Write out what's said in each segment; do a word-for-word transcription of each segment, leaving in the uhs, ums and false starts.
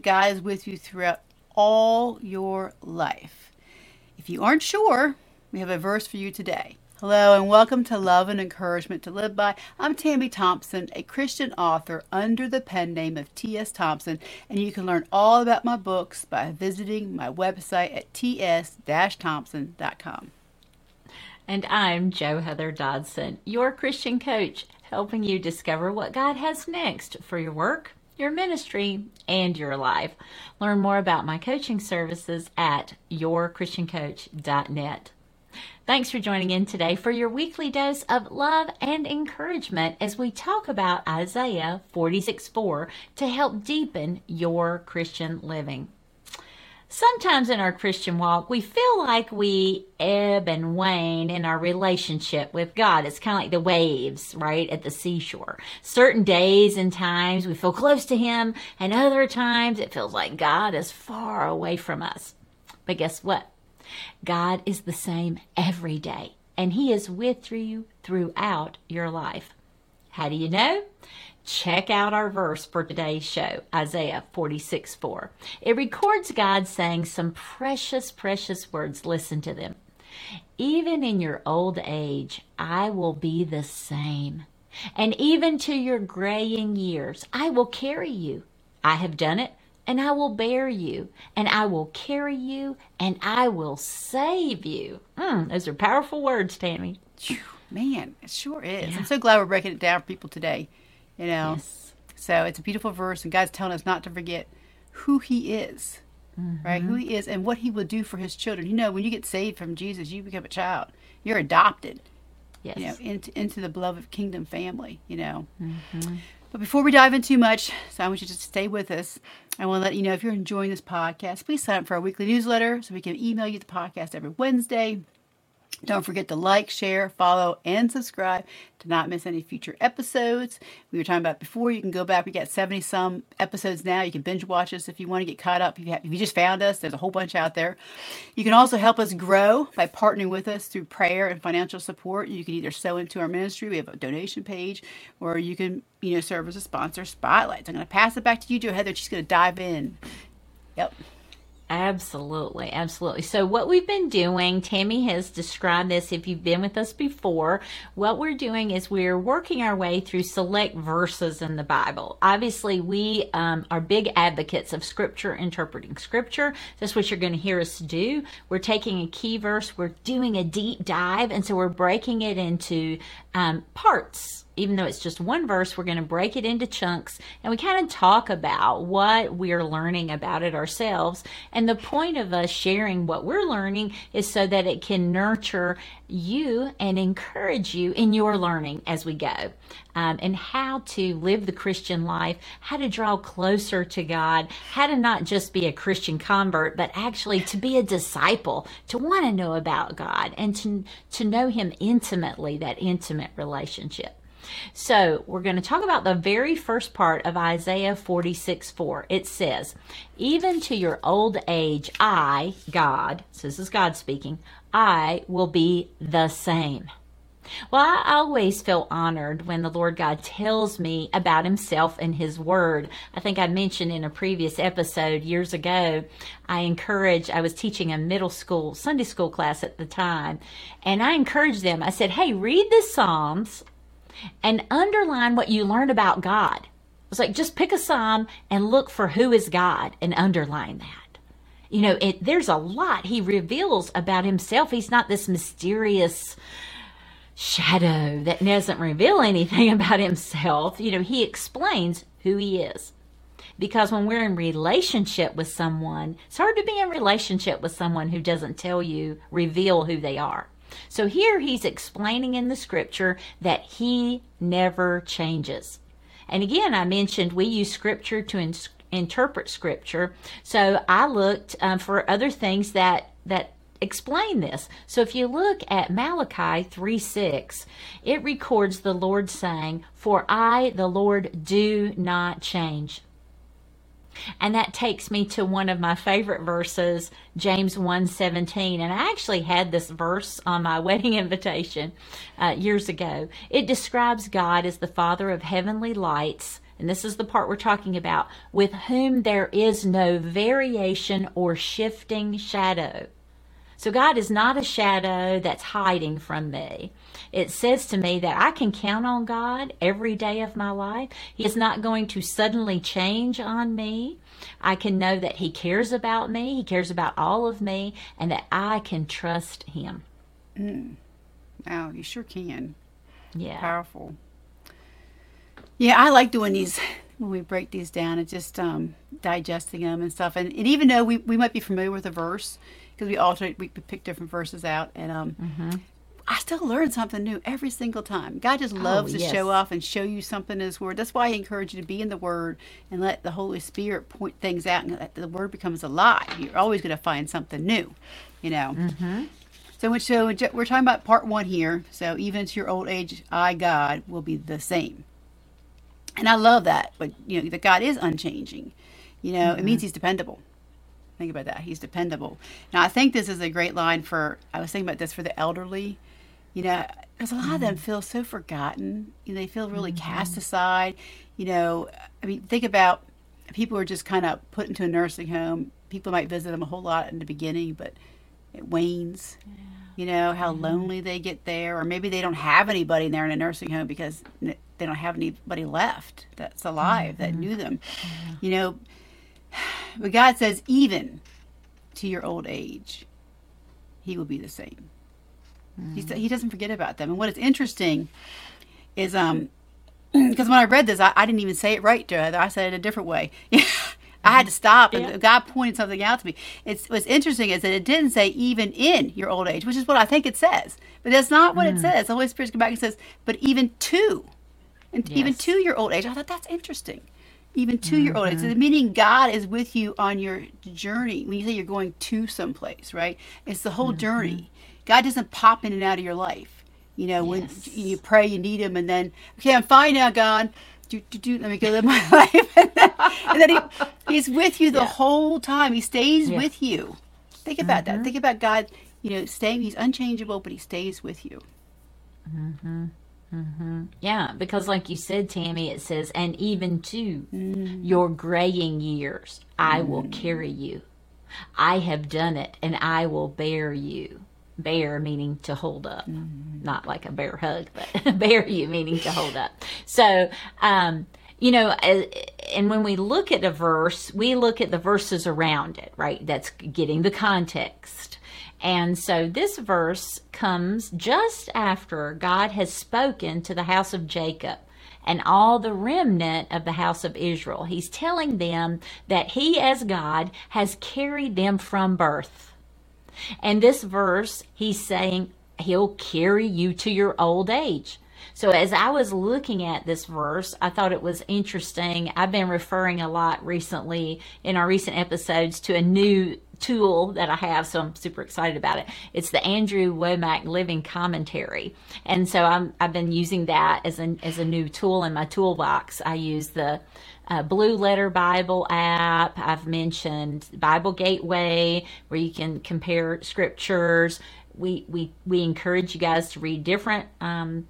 God is with you throughout all your life. If you aren't sure, we have a verse for you today. Hello and welcome to Love and Encouragement to Live By. I'm Tammy Thompson, a Christian author under the pen name of T S Thompson, and you can learn all about my books by visiting my website at t s dash thompson dot com. And I'm Jo Heather Dodson, your Christian coach, helping you discover what God has next for your work, your ministry, and your life. Learn more about my coaching services at your christian coach dot net. Thanks for joining in today for your weekly dose of love and encouragement as we talk about Isaiah forty-six four to help deepen your Christian living. Sometimes in our Christian walk, we feel like we ebb and wane in our relationship with God. It's kind of like the waves, right, at the seashore. Certain days and times we feel close to Him, and other times it feels like God is far away from us. But guess what? God is the same every day, and He is with you throughout your life. How do you know? Check out our verse for today's show, Isaiah forty-six four. It records God saying some precious, precious words. Listen to them. Even in your old age, I will be the same. And even to your graying years, I will carry you. I have done it, and I will bear you, and I will carry you, and I will save you. Mm, those are powerful words, Tammy. Man, it sure is. Yeah. I'm so glad we're breaking it down for people today. You know, Yes. So it's a beautiful verse, and God's telling us not to forget who He is, mm-hmm. right? Who He is and what He will do for His children. You know, when you get saved from Jesus, you become a child. You're adopted, Yes. you know, into, into the beloved kingdom family, you know. Mm-hmm. But before we dive in too much, so I want you to just stay with us. I want to let you know if you're enjoying this podcast, please sign up for our weekly newsletter so we can email you the podcast every Wednesday. Don't forget to like, share, follow, and subscribe to not miss any future episodes. We were talking about before, you can go back. We got seventy some episodes now. You can binge watch us if you want to get caught up. If you, have, if you just found us, there's a whole bunch out there. You can also help us grow by partnering with us through prayer and financial support. You can either sow into our ministry. We have a donation page, or you can, you know, serve as a sponsor spotlight. So I'm going to pass it back to you, Jo Heather. She's going to dive in. Yep. Absolutely, absolutely. So what we've been doing, Tammy has described this if you've been with us before. What we're doing is we're working our way through select verses in the Bible. Obviously, we um, are big advocates of Scripture, interpreting Scripture. That's what you're going to hear us do. We're taking a key verse, we're doing a deep dive, and so we're breaking it into um, parts. Even though it's just one verse, we're going to break it into chunks, and we kind of talk about what we're learning about it ourselves. And the point of us sharing what we're learning is so that it can nurture you and encourage you in your learning as we go, um, and how to live the Christian life, how to draw closer to God, how to not just be a Christian convert, but actually to be a disciple, to want to know about God and to, to know Him intimately, that intimate relationship. So we're going to talk about the very first part of Isaiah forty-six four. It says, even to your old age, I, God, so this is God speaking, I will be the same. Well, I always feel honored when the Lord God tells me about Himself and His Word. I think I mentioned in a previous episode years ago, I encouraged, I was teaching a middle school, Sunday school class at the time, and I encouraged them. I said, hey, read the Psalms and underline what you learned about God. It's like, just pick a psalm and look for who is God and underline that. You know, it, there's a lot He reveals about Himself. He's not this mysterious shadow that doesn't reveal anything about Himself. You know, He explains who He is. Because when we're in relationship with someone, it's hard to be in relationship with someone who doesn't tell you, reveal who they are. So here He's explaining in the Scripture that He never changes. And again, I mentioned we use Scripture to in- interpret Scripture. So I looked um, for other things that that explain this. So if you look at Malachi three six, it records the Lord saying, "For I, the Lord, do not change." And that takes me to one of my favorite verses, James one seventeen. And I actually had this verse on my wedding invitation uh, years ago. It describes God as the Father of heavenly lights, and this is the part we're talking about, with whom there is no variation or shifting shadow. So God is not a shadow that's hiding from me. It says to me that I can count on God every day of my life. He is not going to suddenly change on me. I can know that He cares about me. He cares about all of me, and that I can trust Him. Mm. Wow, you sure can. Yeah. Powerful. Yeah, I like doing these when we break these down and just um, digesting them and stuff. And, and even though we, we might be familiar with a verse, because we alternate, we pick different verses out, and um, mm-hmm. I still learn something new every single time. God just loves oh, yes. to show off and show you something in His Word. That's why I encourage you to be in the Word and let the Holy Spirit point things out, and let the Word becomes alive. You're always going to find something new, you know. Mm-hmm. So, so we're talking about part one here. So even to your old age, I, God, will be the same. And I love that. But, you know, that God is unchanging. You know, mm-hmm. it means He's dependable. Think about that. He's dependable. Now, I think this is a great line for, I was thinking about this for the elderly. You know, because a lot mm-hmm. of them feel so forgotten. You know, they feel really mm-hmm. cast aside. You know, I mean, think about people who are just kind of put into a nursing home. People might visit them a whole lot in the beginning, but it wanes. Yeah. You know, how mm-hmm. lonely they get there. Or maybe they don't have anybody there in a nursing home because they don't have anybody left that's alive mm-hmm. that knew them. Mm-hmm. You know, but God says, even to your old age, He will be the same. Mm. He, he doesn't forget about them. And what is interesting is, um, because when I read this, I, I didn't even say it right, Joe. I said it a different way. I had to stop, and yeah. God pointed something out to me. It's, what's interesting is that it didn't say even in your old age, which is what I think it says. But that's not what mm. it says. The Holy Spirit's come back and says, but even to, and yes. even to your old age. I thought that's interesting. Even to mm-hmm. your old age. So meaning God is with you on your journey. When you say you're going to someplace, right? It's the whole mm-hmm. journey. God doesn't pop in and out of your life. You know, yes. when you pray, you need Him, and then, okay, I'm fine now, God. Do, do, do, let me go live my life. and then, and then he, He's with you the yeah. whole time. He stays yeah. with you. Think about mm-hmm. that. Think about God, you know, staying. He's unchangeable, but He stays with you. Mm-hmm. Mm-hmm. Yeah, because like you said, Tammy, it says, and even to mm. your graying years, I mm. will carry you. I have done it, and I will bear you. Bear meaning to hold up, mm. not like a bear hug, but bear you meaning to hold up. So, um, you know, and when we look at a verse, we look at the verses around it, right? That's getting the context. And so this verse comes just after God has spoken to the house of Jacob and all the remnant of the house of Israel. He's telling them that He, as God, has carried them from birth. And this verse, He's saying He'll carry you to your old age. So as I was looking at this verse, I thought it was interesting. I've been referring a lot recently in our recent episodes to a new tool that I have, so I'm super excited about it. It's the Andrew Wommack Living Commentary, and so I'm, I've been using that as a as a new tool in my toolbox. I use the uh, Blue Letter Bible app. I've mentioned Bible Gateway, where you can compare scriptures. We we we encourage you guys to read different um,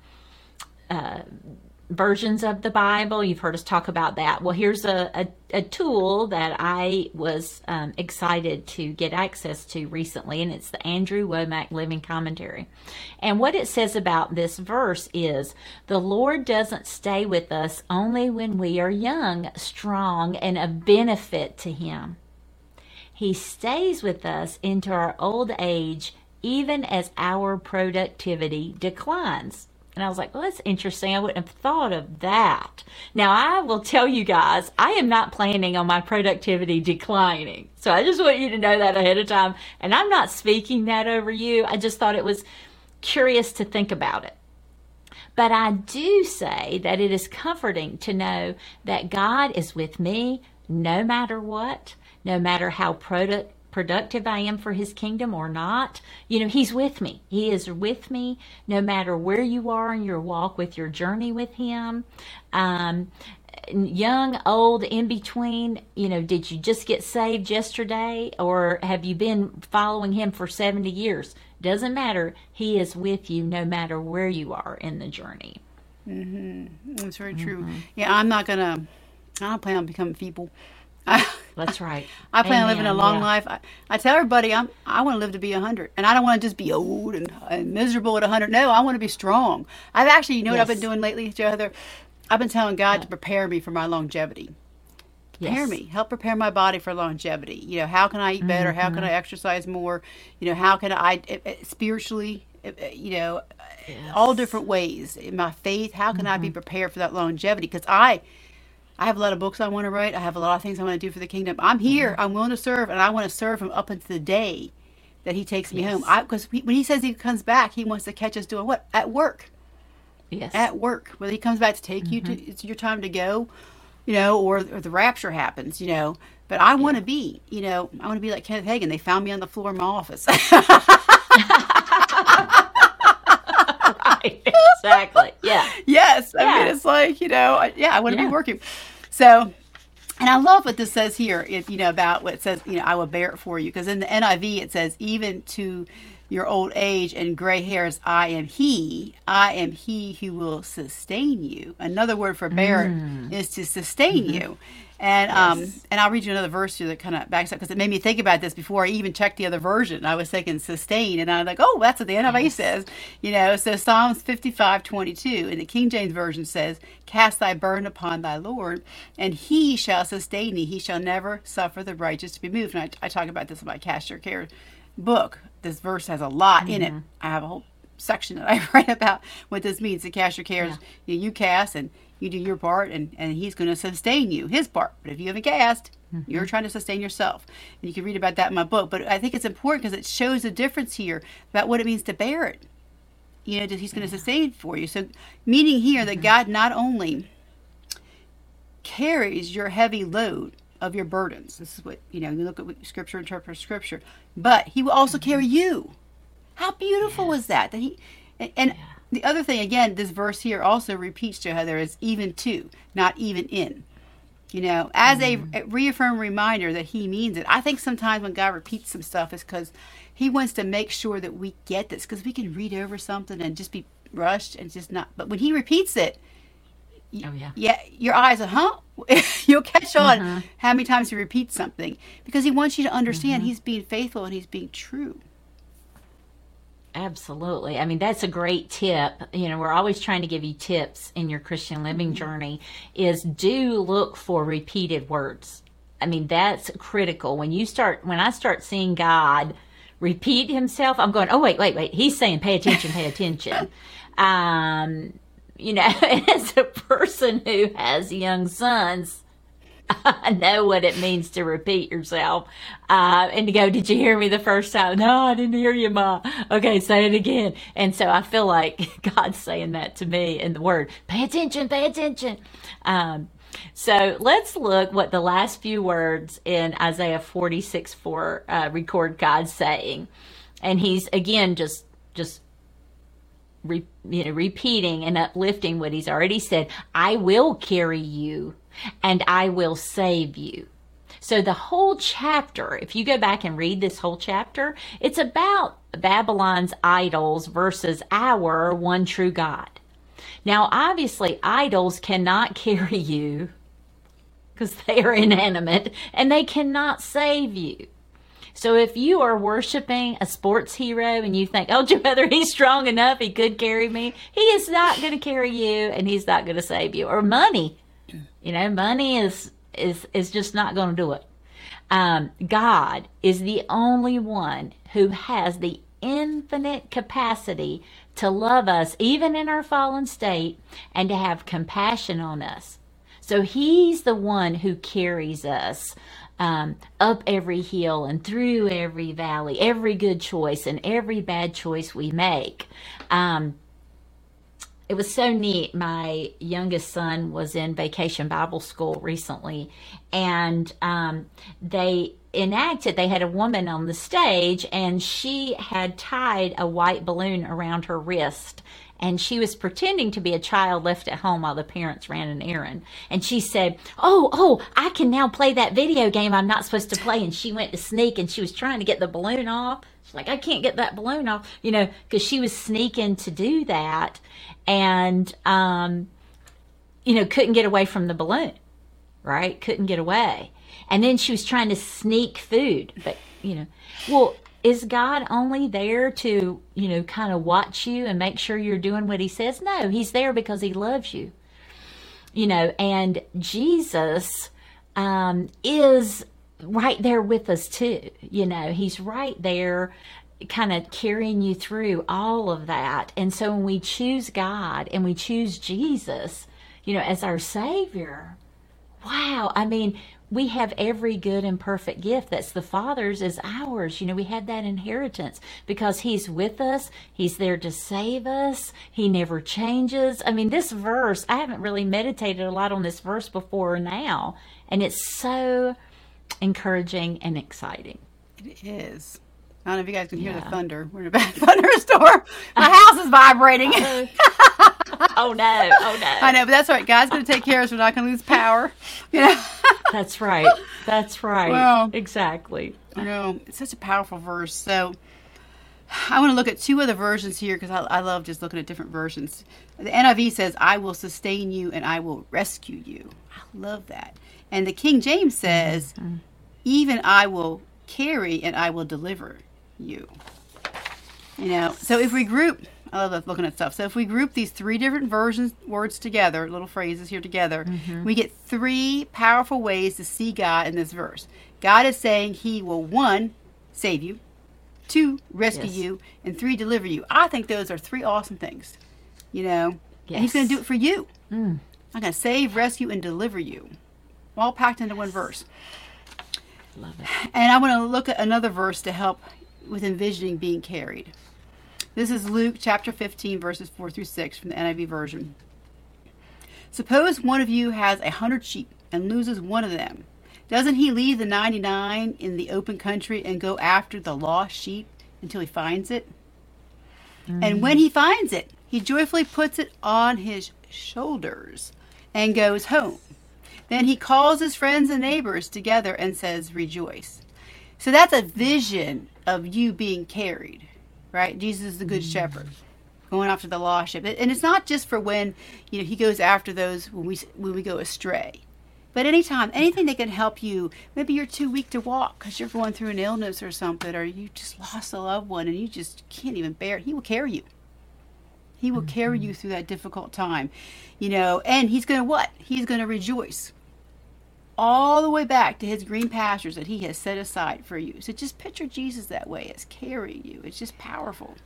uh, versions of the Bible. You've heard us talk about that. Well, here's a, a, a tool that I was um, excited to get access to recently, and it's the Andrew Wommack Living Commentary. And what it says about this verse is, the Lord doesn't stay with us only when we are young, strong, and of benefit to Him. He stays with us into our old age, even as our productivity declines. And I was like, well, that's interesting. I wouldn't have thought of that. Now, I will tell you guys, I am not planning on my productivity declining. So I just want you to know that ahead of time. And I'm not speaking that over you. I just thought it was curious to think about it. But I do say that it is comforting to know that God is with me no matter what, no matter how product. productive I am for His kingdom or not. You know, He's with me. He is with me no matter where you are in your walk with your journey with Him. Um, young, old, in between, you know, did you just get saved yesterday, or have you been following Him for seventy years? Doesn't matter. He is with you no matter where you are in the journey. Mm-hmm. That's very true. Mm-hmm. Yeah, I'm not gonna. I don't plan on becoming feeble. I, That's right. I plan Amen. on living a long yeah. life. I, I tell everybody I'm. I want to live to be a hundred, and I don't want to just be old and, and miserable at a hundred. No, I want to be strong. I've actually, you know, yes. what I've been doing lately, Joe Heather? I've been telling God to prepare me for my longevity. Prepare yes. me, help prepare my body for longevity. You know, how can I eat better? Mm-hmm. How can I exercise more? You know, how can I it, it, spiritually, it, you know, yes. all different ways in my faith. How can mm-hmm. I be prepared for that longevity? Because I, I have a lot of books I want to write. I have a lot of things I want to do for the kingdom. I'm here. Mm-hmm. I'm willing to serve, and I want to serve Him up until the day that He takes me yes. home. Because when He says He comes back, He wants to catch us doing what? At work. Yes. At work. Whether He comes back to take mm-hmm. you to, it's your time to go. You know, or, or the rapture happens, you know. But I want to yeah. be, you know, I want to be like Kenneth Hagin. They found me on the floor of my office. Right, exactly. Yeah. Yes. I yeah. mean, it's like, you know, I, yeah, I want to yeah. be working. So, and I love what this says here, if, you know, about what it says, you know, I will bear it for you. Because in the N I V, it says, even to your old age and gray hairs, I am He. I am He who will sustain you. Another word for bear mm. is to sustain mm-hmm. you. And yes. um, and I'll read you another verse here that kind of backs up, because it made me think about this before I even checked the other version. I was thinking sustain, and I was like, oh, that's what the N I V yes. says. You know, so Psalms fifty-five twenty-two in the King James Version says, cast thy burden upon thy Lord, and He shall sustain thee. He shall never suffer the righteous to be moved. And I, I talk about this in my Cast Your Care book. This verse has a lot mm-hmm. in it. I have a whole section that I write about what this means. To cast your cares, yeah. you, you cast and you do your part, and, and He's going to sustain you, His part. But if you haven't cast, mm-hmm. you're trying to sustain yourself. And you can read about that in my book. But I think it's important because it shows the difference here about what it means to bear it. You know, that He's going to sustain for you. So, meaning here mm-hmm. that God not only carries your heavy load of your burdens. This is what, you know, you look at what Scripture, interprets Scripture. But He will also mm-hmm. carry you. How beautiful yes. is that? That He, and, and yeah. the other thing, again, this verse here also repeats to how there is even to, not even in. You know, as mm-hmm. a, a reaffirm reminder that He means it. I think sometimes when God repeats some stuff, it's because He wants to make sure that we get this. Because we can read over something and just be rushed and just not. But when He repeats it, Oh, yeah. Yeah, your eyes are, huh? You'll catch on uh-huh. how many times He repeats something. Because He wants you to understand mm-hmm. He's being faithful and He's being true. Absolutely. I mean, that's a great tip. You know, we're always trying to give you tips in your Christian living mm-hmm. journey, is do look for repeated words. I mean, that's critical. When you start, when I start seeing God repeat Himself, I'm going, oh, wait, wait, wait. He's saying, pay attention, pay attention. um, You know, as a person who has young sons, I know what it means to repeat yourself uh, and to go, did you hear me the first time? No, I didn't hear you, Ma. Okay, say it again. And so I feel like God's saying that to me in the Word. Pay attention, pay attention. Um, so let's look what the last few words in Isaiah forty-six four uh, record God saying. And He's, again, just just Re, you know, repeating and uplifting what He's already said. I will carry you and I will save you. So the whole chapter, if you go back and read this whole chapter, it's about Babylon's idols versus our one true God. Now, obviously, idols cannot carry you because they are inanimate and they cannot save you. So if you are worshiping a sports hero and you think, oh, whether he's strong enough, he could carry me, he is not going to carry you and he's not going to save you. Or money. You know, money is is, is just not going to do it. Um, God is the only one who has the infinite capacity to love us, even in our fallen state, and to have compassion on us. So He's the one who carries us Um, up every hill and through every valley, every good choice and every bad choice we make. Um, it was so neat. My youngest son was in Vacation Bible School recently, and um, they enacted, they had a woman on the stage, and she had tied a white balloon around her wrist, and she was pretending to be a child left at home while the parents ran an errand. And she said, oh, oh, I can now play that video game I'm not supposed to play. And she went to sneak, and she was trying to get the balloon off. She's like, I can't get that balloon off, you know, because she was sneaking to do that, and, um, you know, couldn't get away from the balloon, right? Couldn't get away. And then she was trying to sneak food, but, you know, well, is God only there to, you know, kind of watch you and make sure you're doing what he says? No, he's there because he loves you, you know, and Jesus um, is right there with us too. You know, he's right there kind of carrying you through all of that. And so when we choose God and we choose Jesus, you know, as our Savior, wow, I mean, we have every good and perfect gift that's the Father's is ours. You know, we had that inheritance because he's with us. He's there to save us. He never changes. I mean, this verse, I haven't really meditated a lot on this verse before now, and it's so encouraging and exciting. It is. I don't know if you guys can hear Yeah. the thunder. We're in a bad thunderstorm. My house is vibrating. Oh no, oh no. I know, but that's all right. God's going to take care of us. We're not going to lose power. You know? That's right. That's right. Well, exactly. You know, it's such a powerful verse. So I want to look at two other versions here because I, I love just looking at different versions. The N I V says, I will sustain you and I will rescue you. I love that. And the King James says, mm-hmm. even I will carry and I will deliver you. You know, so if we group, I love looking at stuff. So if we group these three different versions, words together, little phrases here together, mm-hmm. we get three powerful ways to see God in this verse. God is saying he will, one, save you, two, rescue yes. you, and three, deliver you. I think those are three awesome things, you know. Yes. And he's going to do it for you. Mm. I'm going to save, rescue, and deliver you. All packed into one verse. Love it. And I want to look at another verse to help with envisioning being carried. This is Luke chapter fifteen, verses four through six from the N I V version. Suppose one of you has a hundred sheep and loses one of them. Doesn't he leave the ninety-nine in the open country and go after the lost sheep until he finds it? Mm. And when he finds it, he joyfully puts it on his shoulders and goes home. Then he calls his friends and neighbors together and says, rejoice. So that's a vision of you being carried, right? Jesus is the good shepherd, going after the lost sheep. And it's not just for when, you know, he goes after those when we when we go astray. But anytime, anything that can help you, maybe you're too weak to walk because you're going through an illness or something, or you just lost a loved one and you just can't even bear it. He will carry you. He will mm-hmm. carry you through that difficult time, you know, and he's going to what? He's going to rejoice all the way back to his green pastures that he has set aside for you. So just picture Jesus that way, as carrying you. It's just powerful.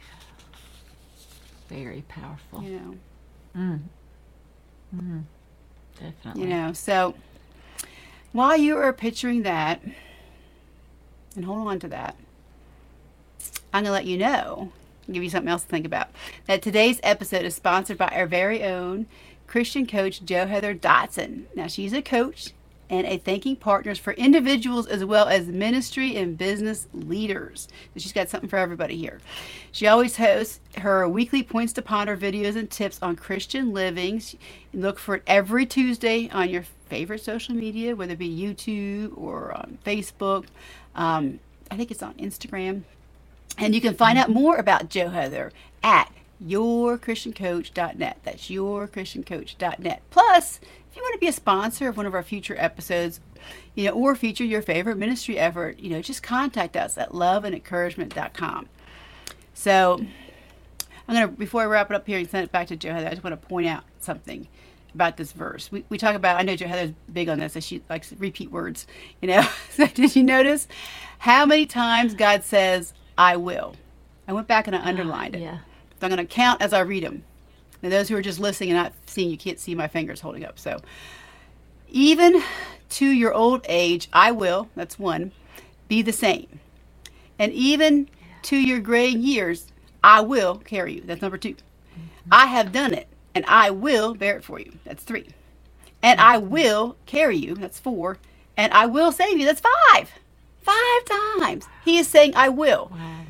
Very powerful. You know. Mm. Mm. Definitely. You know, so while you are picturing that, and hold on to that, I'm going to let you know, give you something else to think about, that today's episode is sponsored by our very own Christian coach, Jo Heather Dotson. Now, she's a coach and a thinking partners for individuals as well as ministry and business leaders. So she's got something for everybody here. She always hosts her weekly Points to Ponder videos and tips on Christian living. Look for it every Tuesday on your favorite social media, whether it be YouTube or on Facebook. Um, I think it's on Instagram. And you can find out more about Jo Heather at your christian coach dot net. That's your christian coach dot net. Plus, if you want to be a sponsor of one of our future episodes, you know, or feature your favorite ministry effort, you know, just contact us at love and encouragement dot com. So, I'm going to, before I wrap it up here and send it back to Jo Heather, I just want to point out something about this verse. We, we talk about, I know Jo Heather's big on this, so she likes to repeat words, you know. So did you notice how many times God says, I will? I went back and I underlined it. Yeah. So I'm going to count as I read them. And those who are just listening and not seeing, you can't see my fingers holding up. So, even to your old age, I will, that's one, be the same. And even to your gray years, I will carry you. That's number two. Mm-hmm. I have done it, and I will bear it for you. That's three. And I will carry you. That's four. And I will save you. That's five. Five times. He is saying, I will. Wow.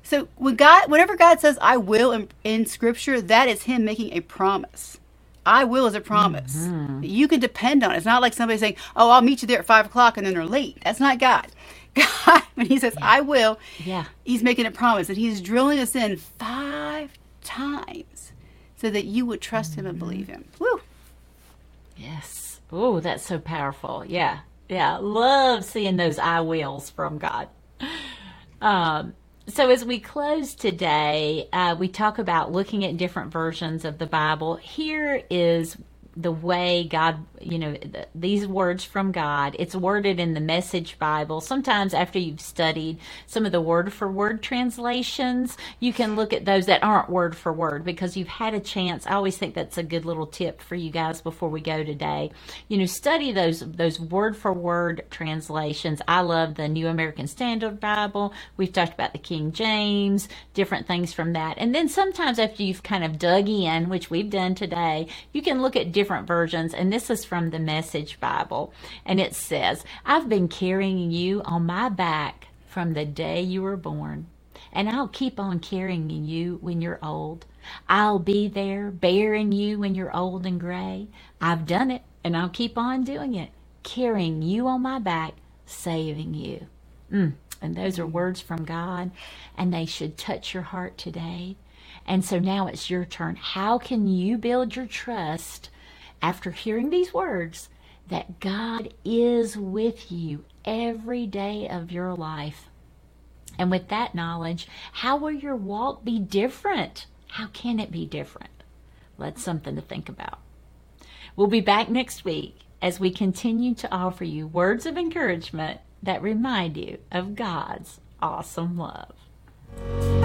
So when God, whenever God says "I will" in, in Scripture, that is Him making a promise. I will is a promise. Mm-hmm. You can depend on it. It's not like somebody saying, "Oh, I'll meet you there at five o'clock," and then they're late. That's not God. God, when He says, yeah. "I will," yeah. He's making a promise, and He's drilling us in five times so that you would trust mm-hmm. Him and believe Him. Woo! Yes. Oh, that's so powerful. Yeah. Yeah. Love seeing those "I wills" from God. Um, so as we close today, uh, we talk about looking at different versions of the Bible. Here is the way God, you know, th- these words from God. It's worded in the Message Bible. Sometimes after you've studied some of the word for word translations, you can look at those that aren't word for word because you've had a chance. I always think that's a good little tip for you guys before we go today. You know, study those those word for word translations. I love the New American Standard Bible. We've talked about the King James, different things from that. And then sometimes after you've kind of dug in, which we've done today, you can look at different versions, and this is from the Message Bible, and it says, "I've been carrying you on my back from the day you were born, and I'll keep on carrying you when you're old. I'll be there bearing you when you're old and gray. I've done it, and I'll keep on doing it, carrying you on my back, saving you." Mm. And those are words from God, and they should touch your heart today. And so now it's your turn. How can you build your trust after hearing these words that God is with you every day of your life? And with that knowledge, how will your walk be different? How can it be different? Well, that's something to think about. We'll be back next week as we continue to offer you words of encouragement that remind you of God's awesome love.